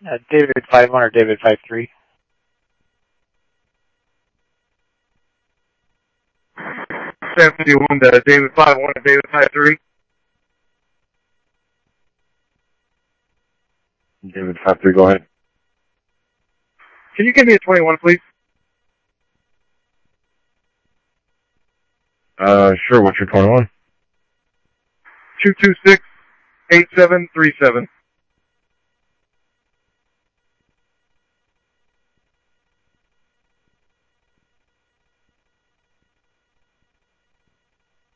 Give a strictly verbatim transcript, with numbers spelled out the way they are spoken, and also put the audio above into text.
Uh, David five one or David five three. San fifty-one to David five one and David five three. David five three, go ahead. Can you give me a twenty-one, please? Uh, sure, what's your twenty-one? two two six, eight seven three seven.